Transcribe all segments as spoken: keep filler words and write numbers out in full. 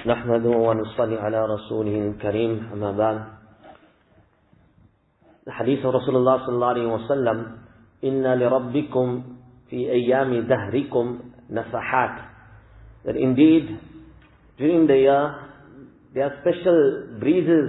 نحمده ونصلي على رسوله الكريم أما بعد. حديث رسول الله صلى الله عليه وسلم إن لربكم في أيام دهركم نفحات, that indeed during the year there are special breezes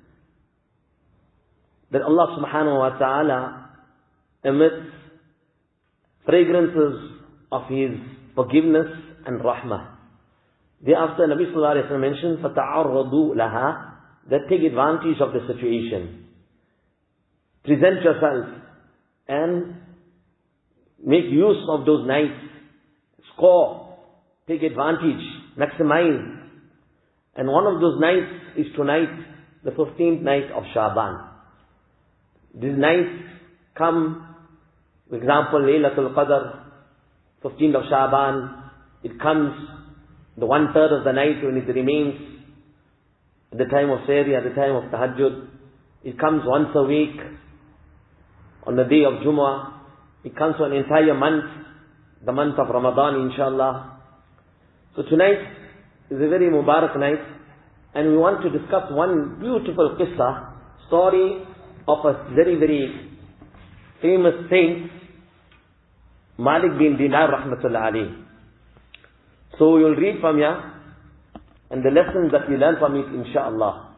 that Allah subhanahu wa ta'ala emits, fragrances of His forgiveness and rahmah. Thereafter, Nabi sallallahu alayhi wa sallam mentioned, فَتَعَرَّضُوا لَهَا, that take advantage of the situation. Present yourself and make use of those nights. Score, take advantage, maximize. And one of those nights is tonight, the fifteenth night of Sha'ban. These nights come, for example, Laylatul Qadr, fifteenth of Sha'ban. It comes the one third of the night when it remains at the time of Sehri, at the time of Tahajjud. It comes once a week on the day of Jumu'ah. It comes for an entire month, the month of Ramadan, inshallah. So tonight is a very Mubarak night, and we want to discuss one beautiful qissa, story of a very, very famous saint, Malik bin Dinar rahmatullah alayhi. So we will read from here, and the lessons that we learn from it, inshallah.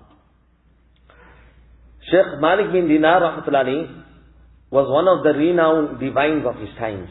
Sheikh Malik bin Dinar rahmatullah alayhi was one of the renowned divines of his times.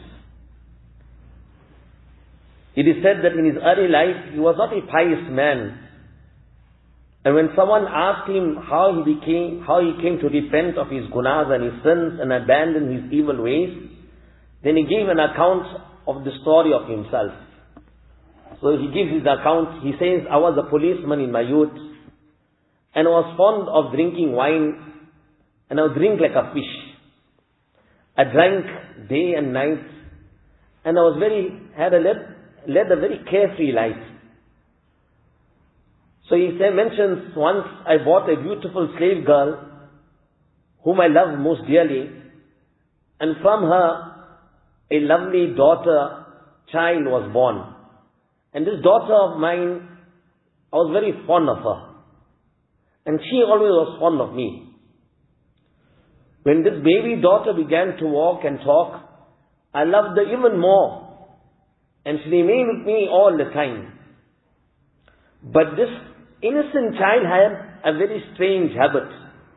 It is said that in his early life, he was not a pious man. And when someone asked him how he became, how he came to repent of his gunas and his sins and abandon his evil ways, then he gave an account of the story of himself. So he gives his account. He says, I was a policeman in my youth, and I was fond of drinking wine, and I would drink like a fish. I drank day and night, and I was very, had a led, led a very carefree life. So he say, mentions, once I bought a beautiful slave girl, whom I love most dearly, and from her, a lovely daughter, child was born. And this daughter of mine, I was very fond of her. And she always was fond of me. When this baby daughter began to walk and talk, I loved her even more. And she remained with me all the time. But this innocent child had a very strange habit.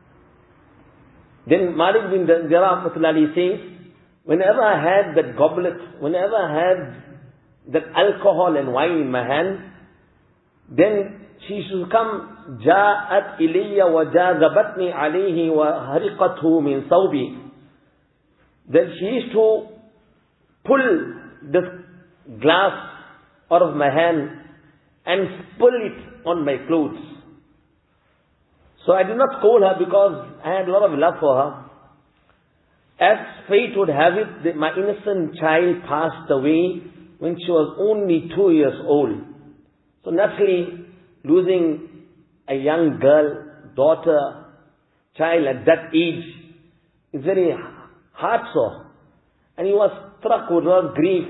Then Malik bin Dinar says, whenever I had that goblet, whenever I had that alcohol and wine in my hand, then she should come, جاءت إلي وجاذبتني عليه وهرقته من ثوبي. Then she used to pull this glass out of my hand and spill it on my clothes. So I did not scold her because I had a lot of love for her. As fate would have it, that my innocent child passed away when she was only two years old. So naturally, losing a young girl, daughter, child at that age is very heartsore. And he was struck with a lot of grief.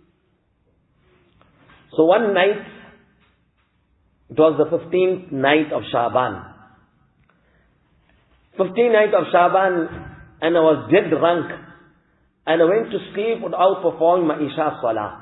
So one night, it was the fifteenth night of Sha'ban. fifteenth night of Sha'ban, and I was dead drunk. And I went to sleep without performing my Isha Salah.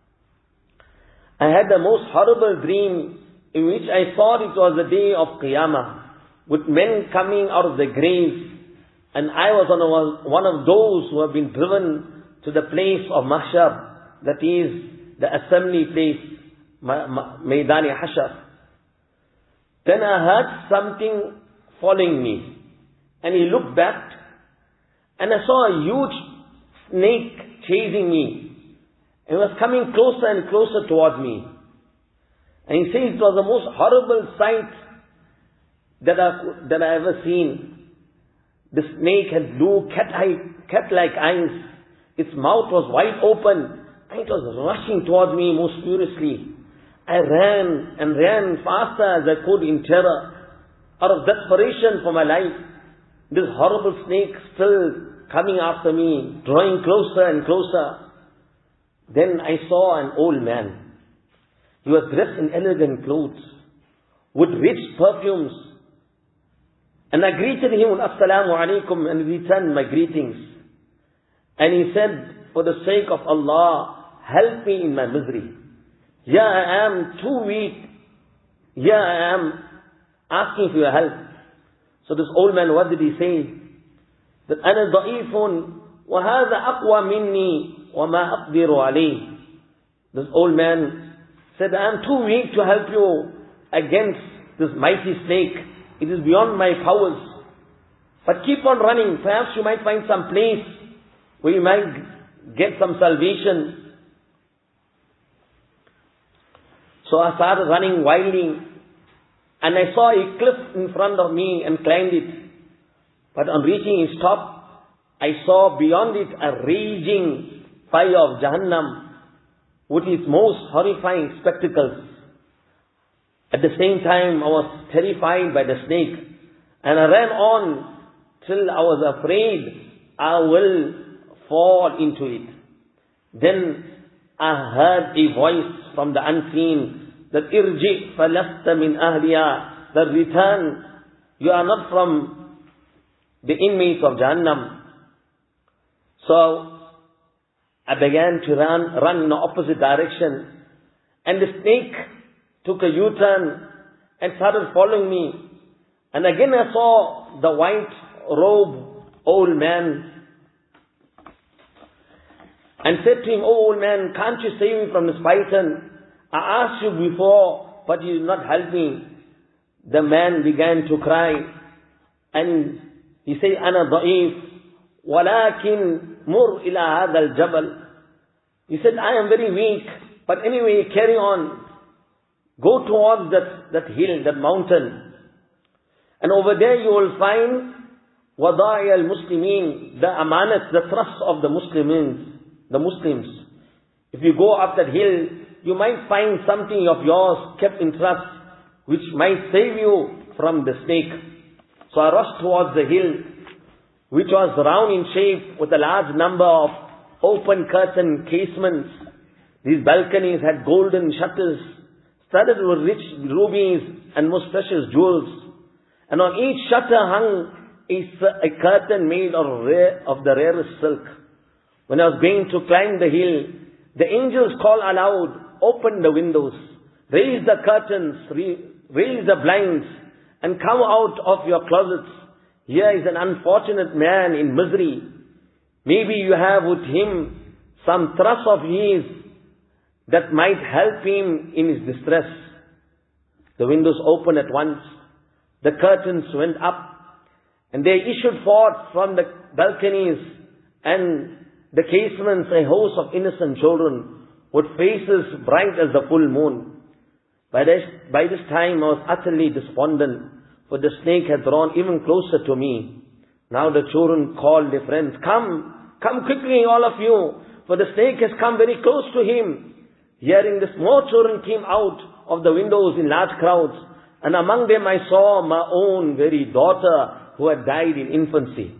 I had the most horrible dream in which I thought it was the day of Qiyamah, with men coming out of the graves, and I was one of those who have been driven to the place of Mahshar, that is the assembly place, Maidani Hashar. Then I heard something following me, and he looked back, and I saw a huge snake chasing me. It was coming closer and closer towards me. And he says it was the most horrible sight that I, that I ever seen. The snake had blue cat-eye, cat-like eyes. Its mouth was wide open, and it was rushing towards me most furiously. I ran and ran faster as I could in terror, out of desperation for my life. This horrible snake still coming after me, drawing closer and closer. Then I saw an old man. He was dressed in elegant clothes. with rich perfumes. And I greeted him with Assalamu alaikum, and he returned my greetings. And he said, for the sake of Allah, help me in my misery. Here I am too weak. Here I am asking for your help. So this old man, what did he say? That أنا ضعيف وهذا أقوى مني وما أقدر عليه. This old man said, I am too weak to help you against this mighty snake. It is beyond my powers. But keep on running. Perhaps you might find some place where you might get some salvation. So I started running wildly. And I saw a cliff in front of me and climbed it. But on reaching its top, I saw beyond it a raging fire of Jahannam with its most horrifying spectacles. At the same time, I was terrified by the snake. And I ran on till I was afraid I will fall into it. Then I heard a voice from the unseen that irji falasta min ahliya, that return, you are not from the inmates of Jahannam. So I began to run, run in the opposite direction, and the snake took a U-turn and started following me. And again I saw the white robe old man and said to him, oh old man, can't you save me from this python? I asked you before, but you did not help me. The man began to cry, and he said, أنا ضعيف ولكن مر إلى هذا الجبل. He said, I am very weak, but anyway, carry on. Go towards that, that hill, that mountain. And over there you will find وضائع المسلمين, the amanat, the trust of the Muslims, the Muslims. If you go up that hill, you might find something of yours kept in trust, which might save you from the snake. So I rushed towards the hill, which was round in shape with a large number of open curtain casements. These balconies had golden shutters, studded with rich rubies and most precious jewels. And on each shutter hung a, a curtain made of, rare, of the rarest silk. When I was going to climb the hill, the angels called aloud, open the windows, raise the curtains, raise the blinds, and come out of your closets. Here is an unfortunate man in misery. Maybe you have with him some trust of his that might help him in his distress. The windows opened at once. The curtains went up, and there issued forth from the balconies and the casements a host of innocent children with faces bright as the full moon. By this, by this time I was utterly despondent, for the snake had drawn even closer to me. Now the children called their friends, come, come quickly all of you, for the snake has come very close to him. Hearing this, more children came out of the windows in large crowds, and among them I saw my own very daughter who had died in infancy.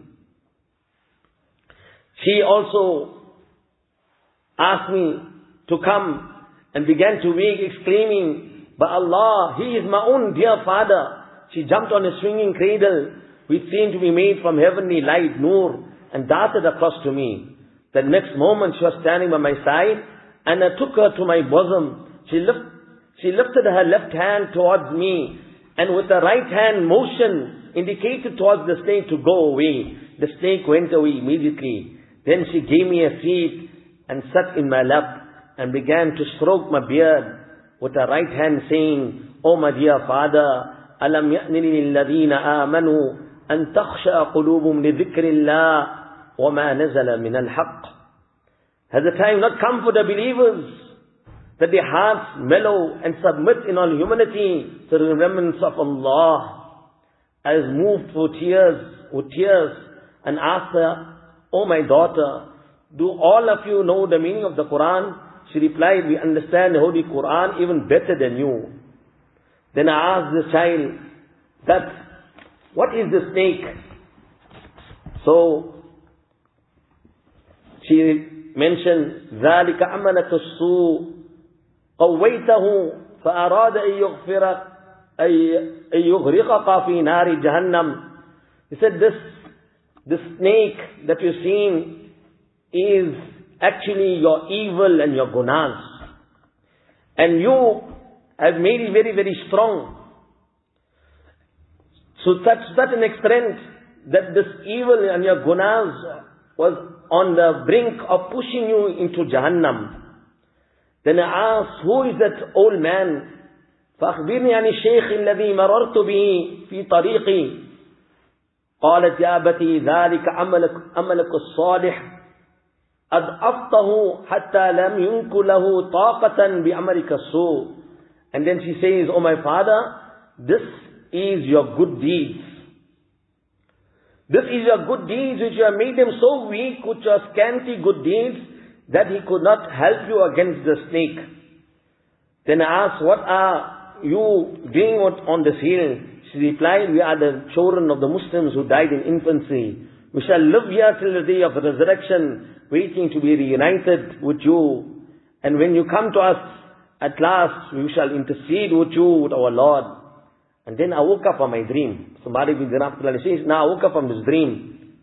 She also asked me to come and began to weep, exclaiming, by Allah, he is my own dear father. She jumped on a swinging cradle, which seemed to be made from heavenly light, nur, and darted across to me. The next moment she was standing by my side, and I took her to my bosom. She, lift, she lifted her left hand towards me, and with the right hand motion indicated towards the snake to go away. The snake went away immediately. Then she gave me a seat and sat in my lap and began to stroke my beard with her right hand, saying, O my dear father, أَلَمْ يَأْنِ لِلَّذِينَ آمَنُوا أَن تَخْشَأَ قُلُوبُهُمْ لِذِكْرِ اللَّهِ وَمَا نَزَلَ مِنَ الْحَقِّ. Has the time not come for the believers that their hearts mellow and submit in all humility to the remembrance of Allah? I was moved for tears, with tears, and asked her, O my daughter, do all of you know the meaning of the Quran? She replied, we understand the Holy Quran even better than you. Then I asked the child that, what is the snake? So she mentioned, ذَلِكَ عَمَلَةُ السُّوءِ قَوَّيْتَهُ فَأَرَادَ أَن يُغْفِرَكَ أَيْ يُغْرِقَكَ فِي نَارِ جَهَنَّمْ. He said, this, this snake that you're seeing is actually your evil and your gunas. And you have made it very, very strong. So such, such an extent that this evil and your gunas was on the brink of pushing you into Jahannam. Then I asked, who is that old man? فَأَخْبِرْنِي عَنِ الشَّيْخِ الَّذِي مَرَرْتُ بِهِ فِي طَرِيقِي. قالت يا أبتي ذلك عملك, عملك الصالح أضعفته حتى لم ينك له طاقة بعملك السوء. And then she says, oh my father, this is your good deeds. This is your good deeds which you have made him so weak with your scanty good deeds that he could not help you against the snake. Then I asked, what are you doing on this hill? She replied, we are the children of the Muslims who died in infancy. We shall live here till the day of the resurrection, waiting to be reunited with you. And when you come to us, at last, we shall intercede with you, with our Lord. And then I woke up from my dream. Somebody bin Dinar says, now I woke up from this dream.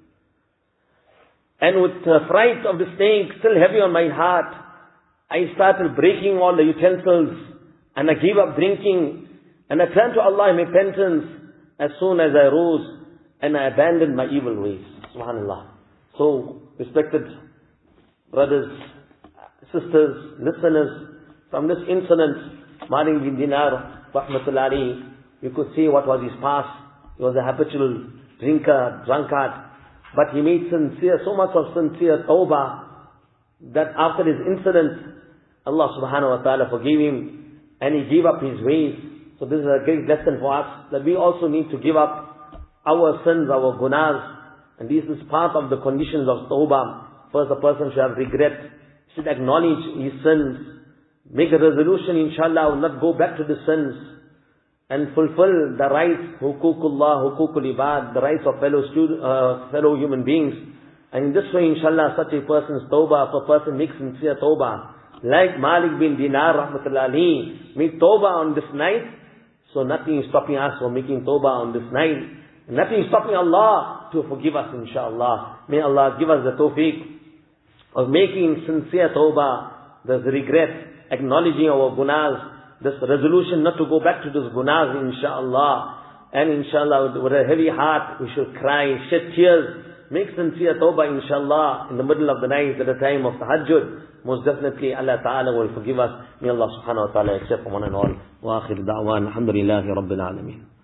And with the fright of the snake still heavy on my heart, I started breaking all the utensils, and I gave up drinking, and I turned to Allah in repentance as soon as I rose, and I abandoned my evil ways. Subhanallah. So, respected brothers, sisters, listeners, from this incident, Malik bin Dinar, rahmatullahi alayhi, you could see what was his past. He was a habitual drinker, drunkard, but he made sincere, so much of sincere tawbah, that after this incident, Allah subhanahu wa ta'ala forgave him, and he gave up his ways. So this is a great lesson for us, that we also need to give up our sins, our gunas, and this is part of the conditions of tawbah. First, a person should have regret, should acknowledge his sins, make a resolution, inshallah, will not go back to the sins, and fulfill the rights, hukukullah, hukukul ibad, the rights of fellow student, uh, fellow human beings. And in this way, inshallah, such a person's tawbah, if a person makes sincere tawbah, like Malik bin Dinar, rahmatullahi alayhi, made tawbah on this night, so nothing is stopping us from making tawbah on this night. And nothing is stopping Allah to forgive us, inshallah. May Allah give us the tawfiq of making sincere tawbah, this regret, acknowledging our gunas, this resolution not to go back to those gunas, inshallah. And inshallah, with a heavy heart, we should cry, shed tears, make sincere tawbah, inshallah, in the middle of the night at the time of tahajjud. Most definitely Allah Ta'ala will forgive us. May Allah subhanahu wa ta'ala accept from one and all. Wa akhir da'wan, alhamdulillahi rabbil alameen.